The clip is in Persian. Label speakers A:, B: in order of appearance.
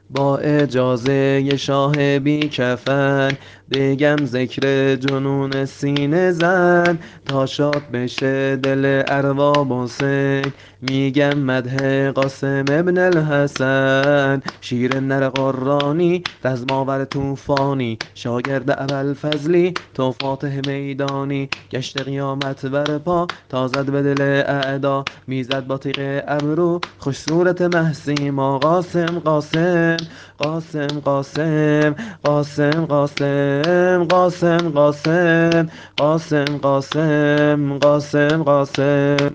A: با اجازه شاه بی کفن بگم ذکر جنون سینه زن، تا شاد بشه دل ارباب حسین. میگم مدح قاسم ابن الحسن، شیر نر قرانی رزماور توفانی، شاگرد ابوالفضلی تو فاتح میدانی. گشت قیامت برپا تا زد به دل اعدا، میزد با تیغ ابرو خوش صورت محسیما. قاسم قاسم قاسم قاسم قاسم قاسم قاسم قاسم قاسم قاسم قاسم قاسم